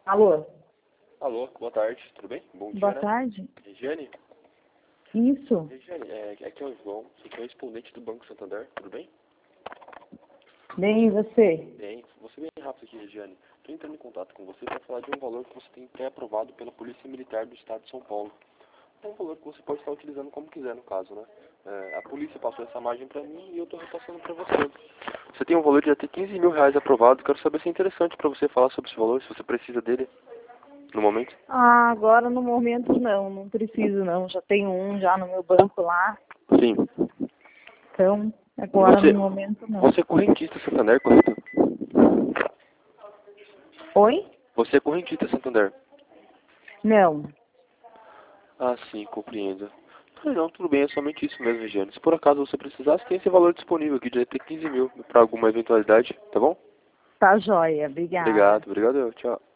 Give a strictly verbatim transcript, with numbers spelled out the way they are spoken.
Alô? Alô, boa tarde, tudo bem? Bom dia, Boa né? tarde. Regiane? Isso. Regiane, é, aqui é o João, aqui é o respondente do Banco Santander, tudo bem? Bem, e você? Bem, vou ser bem rápido aqui, Regiane. Estou entrando em contato com você para falar de um valor que você tem pré-aprovado pela Polícia Militar do Estado de São Paulo. É um valor que você pode estar utilizando como quiser, no caso, né? É, a polícia passou essa margem para mim e eu estou repassando para você. Você tem um valor de até quinze mil reais aprovado, quero saber se é interessante para você falar sobre esse valor, se você precisa dele no momento. Ah, agora no momento não, não preciso não. Já tenho um já no meu banco lá. Sim. Então, agora Você, no momento não. você é correntista Santander, correto? Oi? Você é correntista Santander. Não. Ah, sim, compreendo. Ah, não, tudo bem, é somente isso mesmo, Regiane. Se por acaso você precisasse, tem esse valor disponível aqui de até quinze mil para alguma eventualidade, tá bom? Tá joia. Obrigada. Obrigado, obrigado, eu, tchau.